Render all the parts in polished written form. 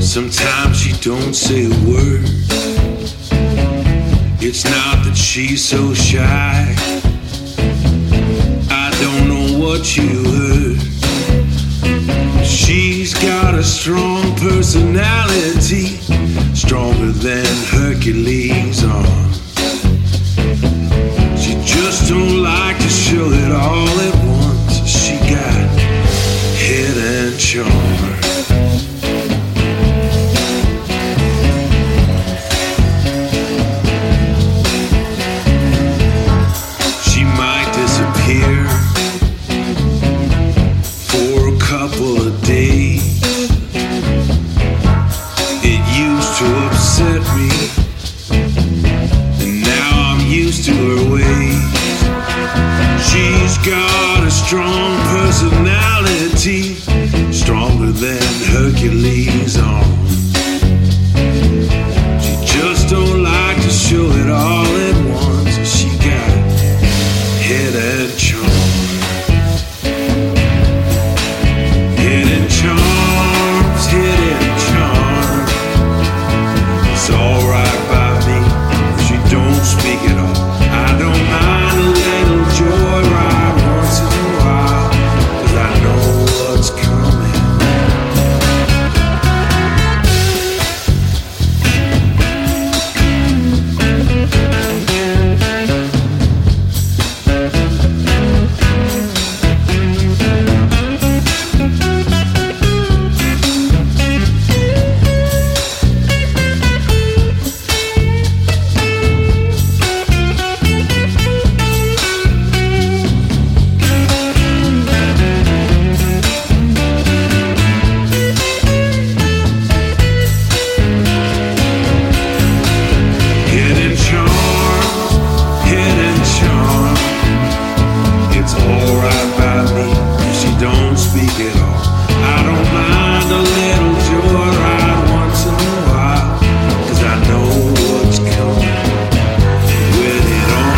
Sometimes she don't say a word. It's not that she's so shy. I don't know what you heard. She's got a strong personality, stronger than Hercules' arm. She just don't like to show it all at once. She got head and charm. She might disappear for a couple of days. It used to upset me, and now I'm used to her ways. She's got a strong personality, stronger than Hercules' arm. She just don't like to show it all at once. She got head and charm. Head and charms, head and charm. It's alright by me if she don't speak at all. I don't mind a little joyride once in a while, 'cause I know what's coming. Head and charm, it's alright by me if she don't speak at all. I don't mind a little joyride once in a while, 'cause I know what's coming when it all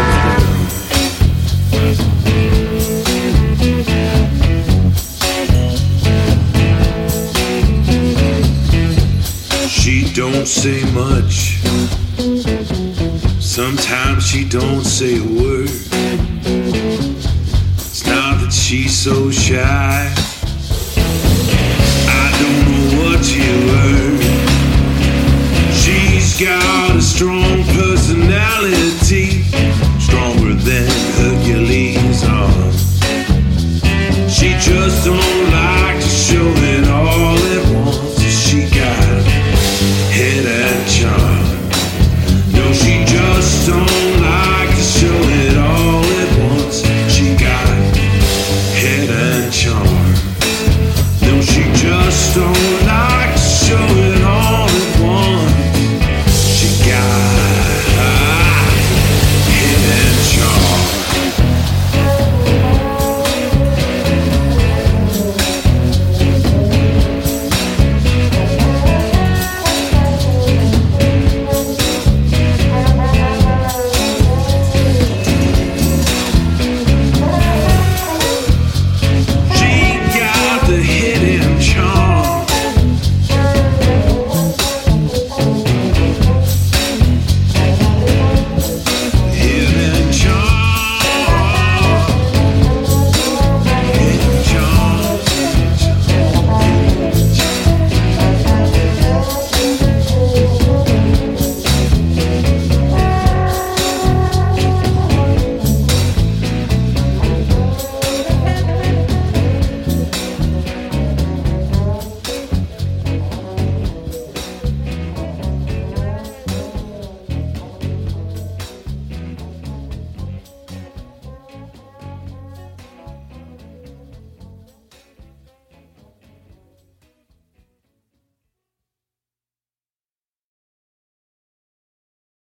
comes down. She don't say much. Sometimes she don't say a word. It's not that she's so shy.